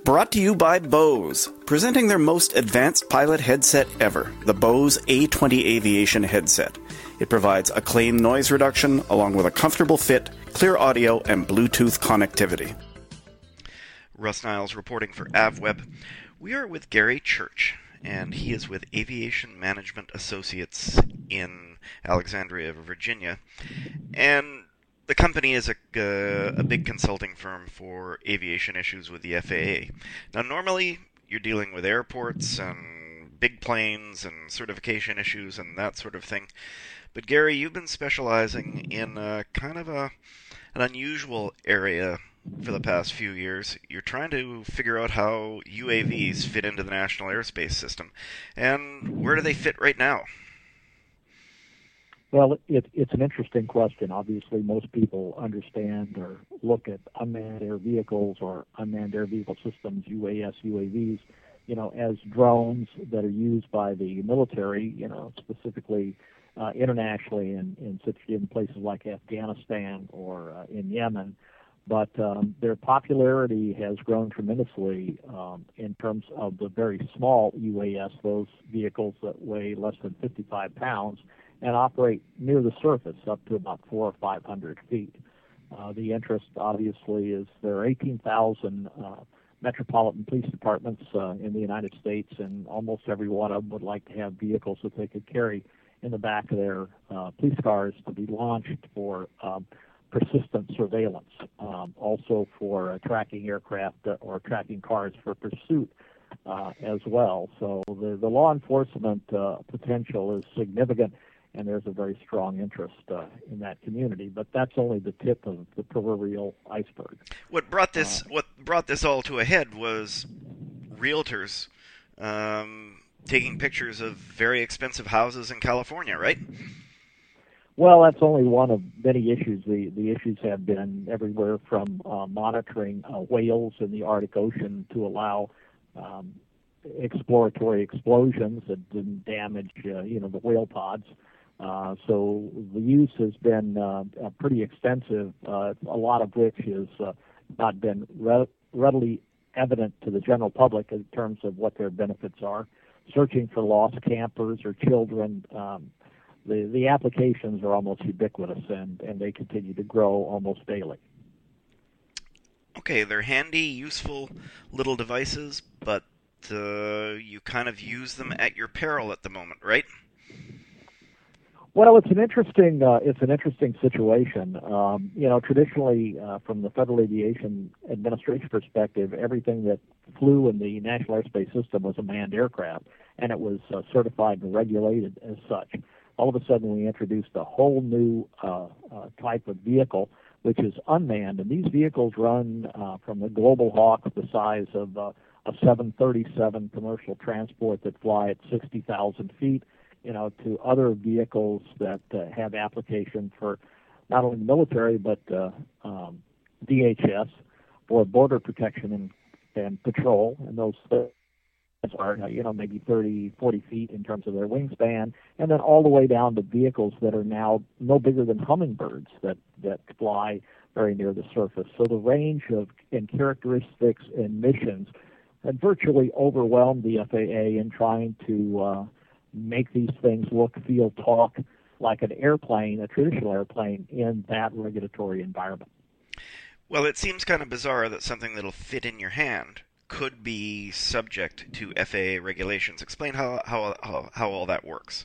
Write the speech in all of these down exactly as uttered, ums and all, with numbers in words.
Brought to you by Bose, presenting their most advanced pilot headset ever, the Bose A twenty Aviation headset. It provides acclaimed noise reduction along with a comfortable fit, clear audio, and Bluetooth connectivity. Russ Niles reporting for AvWeb. We are with Gary Church, and he is with Aviation Management Associates in Alexandria, Virginia. And the company is a, uh, a big consulting firm for aviation issues with the F A A. Now, normally, you're dealing with airports and big planes and certification issues and that sort of thing. But, Gary, you've been specializing in uh, kind of a, an unusual area for the past few years. You're trying to figure out how U A Vs fit into the National Airspace System. And where do they fit right now? Well, it, it's an interesting question. Obviously, most people understand or look at unmanned air vehicles or unmanned air vehicle systems, U A S, U A Vs, you know, as drones that are used by the military, you know, specifically uh, internationally in, in such in places like Afghanistan or uh, in Yemen. But um, their popularity has grown tremendously um, in terms of the very small U A S, those vehicles that weigh less than fifty-five pounds, and operate near the surface up to about four or five hundred feet. Uh, the interest, obviously, is there are eighteen thousand uh, metropolitan police departments uh, in the United States, and almost every one of them would like to have vehicles that they could carry in the back of their uh, police cars to be launched for um, persistent surveillance, um, also for uh, tracking aircraft uh, or tracking cars for pursuit uh, as well. So the, the law enforcement uh, potential is significant, and there's a very strong interest uh, in that community. But that's only the tip of the proverbial iceberg. What brought this Uh, what brought this all to a head was realtors um, taking pictures of very expensive houses in California, right? Well, that's only one of many issues. The the issues have been everywhere from uh, monitoring uh, whales in the Arctic Ocean to allow um, exploratory explosions that didn't damage, uh, you know, the whale pods. Uh, so the use has been uh, uh, pretty extensive, uh, a lot of which has uh, not been re- readily evident to the general public in terms of what their benefits are. Searching for lost campers or children, um, the, the applications are almost ubiquitous, and, and they continue to grow almost daily. Okay, they're handy, useful little devices, but uh, you kind of use them at your peril at the moment, right? Well, it's an interesting uh, it's an interesting situation. Um, you know, traditionally, uh, from the Federal Aviation Administration perspective, everything that flew in the National Airspace System was a manned aircraft, and it was uh, certified and regulated as such. All of a sudden, we introduced a whole new uh, uh, type of vehicle, which is unmanned, and these vehicles run uh, from the Global Hawk, the size of uh, a seven thirty-seven commercial transport that fly at sixty thousand feet, you know, to other vehicles that uh, have application for not only the military but uh, um, D H S for border protection and, and patrol, and those are, you know, maybe thirty, forty feet in terms of their wingspan, and then all the way down to vehicles that are now no bigger than hummingbirds that, that fly very near the surface. So the range of and characteristics and missions had virtually overwhelmed the F A A in trying to uh, make these things look, feel, talk like an airplane, a traditional airplane, in that regulatory environment. Well, it seems kind of bizarre that something that'll fit in your hand could be subject to F A A regulations. Explain how how how, how all that works.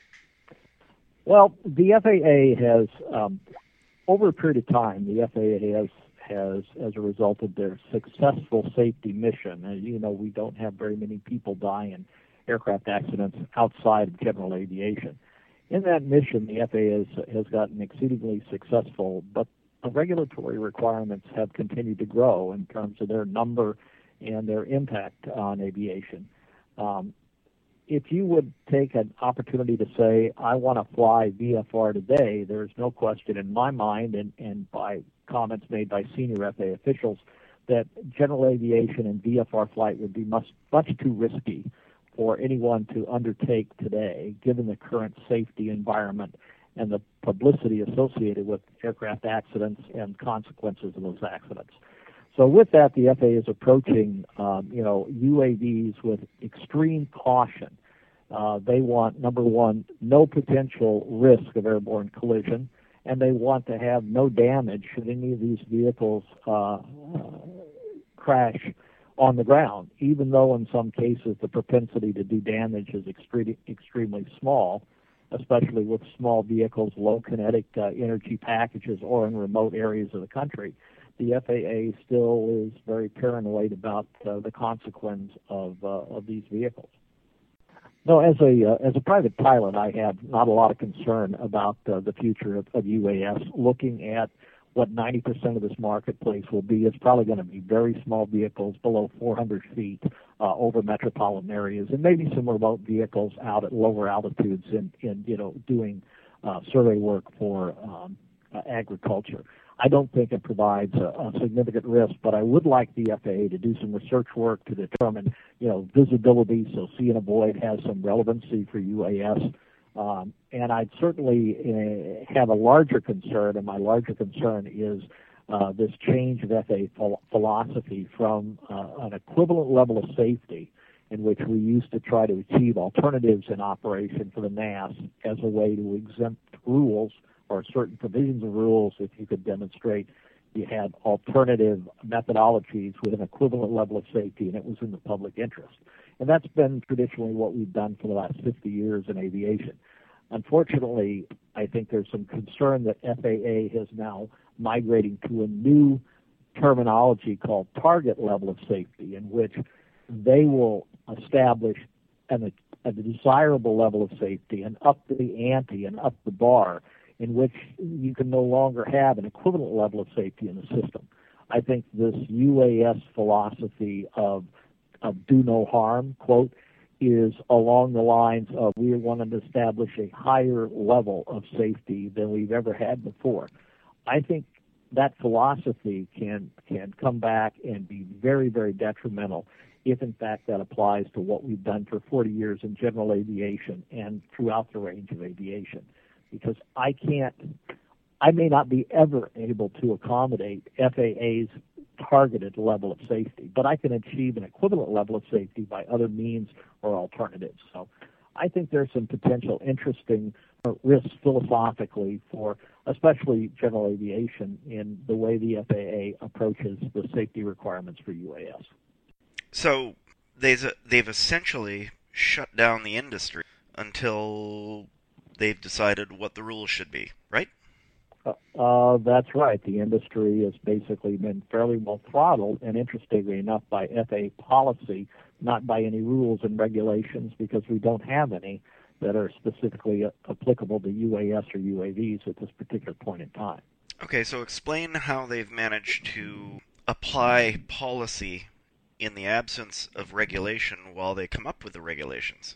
Well, the F A A has, um, over a period of time, the F A A has, has, as a result of their successful safety mission, as you know, we don't have very many people die in aircraft accidents outside of general aviation. In that mission, the F A A has, has gotten exceedingly successful, but the regulatory requirements have continued to grow in terms of their number and their impact on aviation. Um, if you would take an opportunity to say, I want to fly V F R today, there's no question in my mind, and, and by comments made by senior F A A officials, that general aviation and V F R flight would be much, much too risky for anyone to undertake today, given the current safety environment and the publicity associated with aircraft accidents and consequences of those accidents. So with that, the F A A is approaching, um, you know, U A Vs with extreme caution. Uh, they want, number one, no potential risk of airborne collision, and they want to have no damage should any of these vehicles uh, uh, crash on the ground, even though in some cases the propensity to do damage is extre- extremely small, especially with small vehicles, low kinetic uh, energy packages, or in remote areas of the country. The F A A still is very paranoid about uh, the consequence of uh, of these vehicles. No, as a uh, as a private pilot, I have not a lot of concern about uh, the future of, of U A S. Looking at what ninety percent of this marketplace will be, it's probably going to be very small vehicles below four hundred feet uh, over metropolitan areas, and maybe some remote vehicles out at lower altitudes in, in you know doing uh, survey work for um, uh, agriculture. I don't think it provides a, a significant risk, but I would like the F A A to do some research work to determine, you know, visibility, so see and avoid has some relevancy for U A S. Um, and I'd certainly uh, have a larger concern, and my larger concern is uh, this change of F A A ph- philosophy from uh, an equivalent level of safety in which we used to try to achieve alternatives in operation for the N A S as a way to exempt rules or certain provisions of rules if you could demonstrate you had alternative methodologies with an equivalent level of safety and it was in the public interest. And that's been traditionally what we've done for the last fifty years in aviation. Unfortunately, I think there's some concern that F A A is now migrating to a new terminology called target level of safety, in which they will establish an, a desirable level of safety and up the ante and up the bar, in which you can no longer have an equivalent level of safety in the system. I think this U A S philosophy of, of do no harm, quote, is along the lines of we want to establish a higher level of safety than we've ever had before. I think that philosophy can can come back and be very, very detrimental if, in fact, that applies to what we've done for forty years in general aviation and throughout the range of aviation. Because I can't, I may not be ever able to accommodate F A A's targeted level of safety, but I can achieve an equivalent level of safety by other means or alternatives. So I think there's some potential interesting risks philosophically for especially general aviation in the way the F A A approaches the safety requirements for U A S. So they've, they've essentially shut down the industry until they've decided what the rules should be, right? Uh, uh, that's right. The industry has basically been fairly well throttled, and interestingly enough, by F A A policy, not by any rules and regulations, because we don't have any that are specifically uh, applicable to U A S or U A Vs at this particular point in time. Okay, so explain how they've managed to apply policy in the absence of regulation while they come up with the regulations.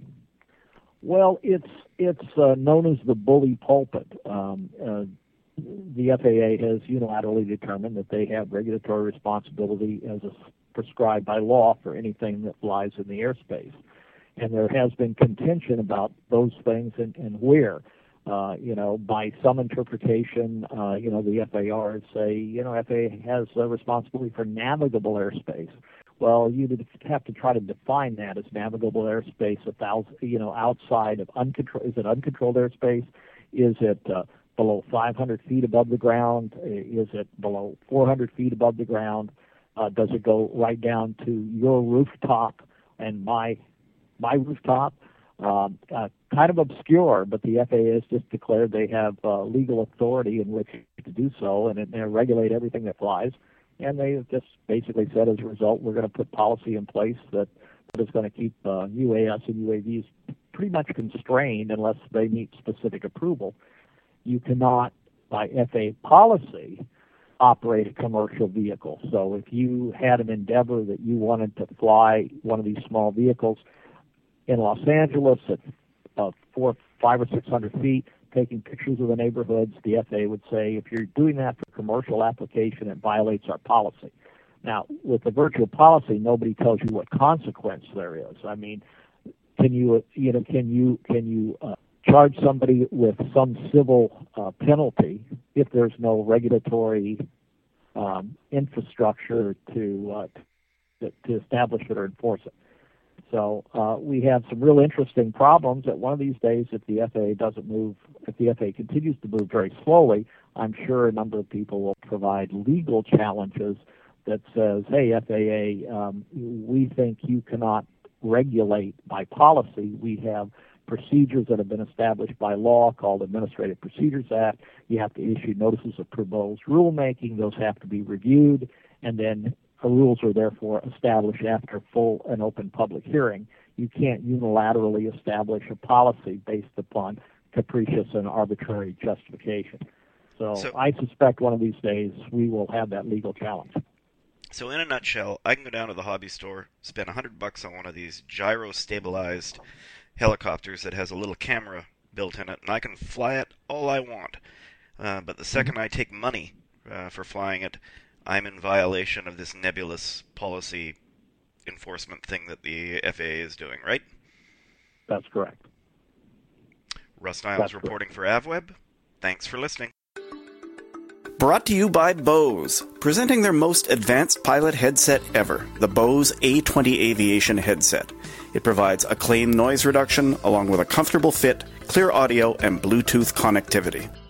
Well, it's it's uh, known as the bully pulpit. Um, uh, the F A A has unilaterally determined that they have regulatory responsibility as a, prescribed by law for anything that flies in the airspace. And there has been contention about those things and, and where. Uh, you know, by some interpretation, uh, you know, the F A R say, you know, F A A has a responsibility for navigable airspace. Well, you'd have to try to define that as navigable airspace, a thousand, you know, outside of uncontrolled. Is it uncontrolled airspace? Is it uh, below five hundred feet above the ground? Is it below four hundred feet above the ground? Uh, does it go right down to your rooftop and my my rooftop? Um, uh, kind of obscure, but the F A A has just declared they have uh, legal authority in which to do so, and it, they regulate everything that flies. And they have just basically said, as a result, we're going to put policy in place that, that is going to keep uh, U A S and U A Vs pretty much constrained unless they meet specific approval. You cannot, by F A A policy, operate a commercial vehicle. So if you had an endeavor that you wanted to fly one of these small vehicles in Los Angeles at uh, four, five or six hundred feet, taking pictures of the neighborhoods, the F A A would say, if you're doing that for commercial application, it violates our policy. Now, with the virtual policy, nobody tells you what consequence there is. I mean, can you, you know, can you, can you uh, charge somebody with some civil uh, penalty if there's no regulatory um, infrastructure to, uh, to to establish it or enforce it. So uh, we have some real interesting problems that one of these days, if the F A A doesn't move, if the F A A continues to move very slowly, I'm sure a number of people will provide legal challenges that says, hey, F A A, um, we think you cannot regulate by policy. We have procedures that have been established by law called Administrative Procedures Act. You have to issue notices of proposed rulemaking. Those have to be reviewed, and then the rules are therefore established after full and open public hearing. You can't unilaterally establish a policy based upon capricious and arbitrary justification. So, so I suspect one of these days we will have that legal challenge. So in a nutshell, I can go down to the hobby store, spend a hundred bucks on one of these gyro-stabilized helicopters that has a little camera built in it, and I can fly it all I want. Uh, but the second mm-hmm. I take money uh, for flying it, I'm in violation of this nebulous policy enforcement thing that the F A A is doing, right? That's correct. Russ Niles That's reporting correct. for AvWeb. Thanks for listening. Brought to you by Bose, presenting their most advanced pilot headset ever, the Bose A twenty Aviation headset. It provides acclaimed noise reduction along with a comfortable fit, clear audio, and Bluetooth connectivity.